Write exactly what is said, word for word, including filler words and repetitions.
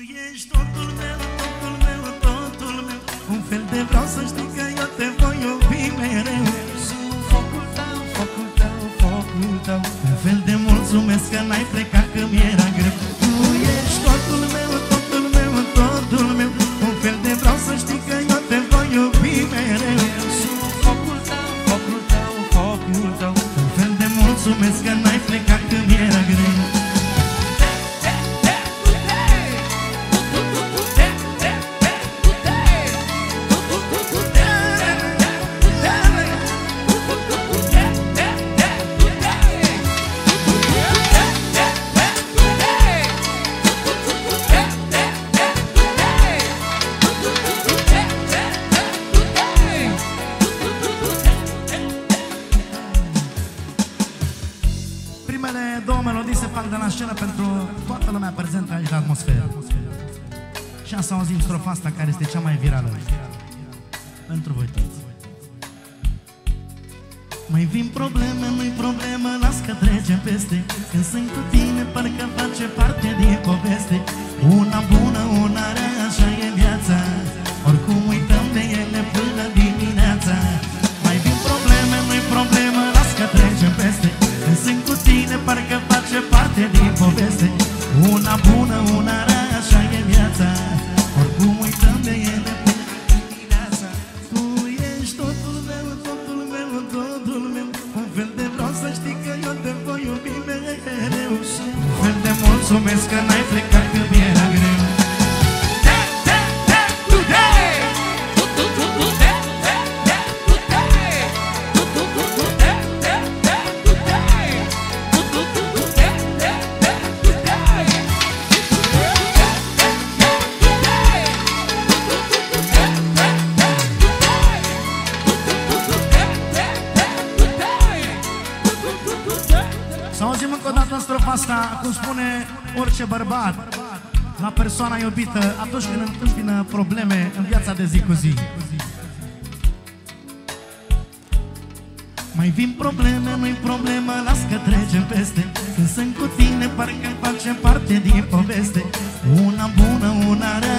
ești totul meu, totul meu, totul meu. Un fel de vreau să știi că eu te voi iubi mereu. Sunt focul tău, focul tău, focul tău. Un fel de mulțumesc că n-ai plecat că mi-era greu. Tu ești totul meu, totul meu, totul meu. Un fel de vreau să știi că eu te voi iubi mereu. Sunt focul tău, focul tău, focul tău. Un fel de mulțumesc că n-ai plecat că mi-era greu. Două melodii se fac de la scenă pentru toată lumea prezentă aici la atmosferă. Și am să auzim strofa asta care este cea mai virală pentru voi toți. Mai vin probleme, nu-i problemă, las că trecem peste. Când sunt cu tine, parcă face parte din poveste. Una bună, una rea, așa e viața. Oricum uităm de ele până dimineața. Mai vin probleme, nu-i problemă, las că trecem peste. Când sunt cu tine, parcă face parte din poveste. Una bună, una rea, așa e viața. Oricum uităm de ele până dimineața. Tu ești totul meu, totul meu, totul meu. Un fel de vreau să știi că eu te voi iubi mereu. Un fel de mulțumesc că n-ai plecat că mi-era greu. Să auzim încă o dată strofa asta, cum spune orice bărbat la persoana iubită atunci când întâmpină probleme în viața de zi cu zi. Mai vin probleme, nu-i problemă, las că trecem peste. Când sunt cu tine, parcă face parte din poveste. Una bună, una rea,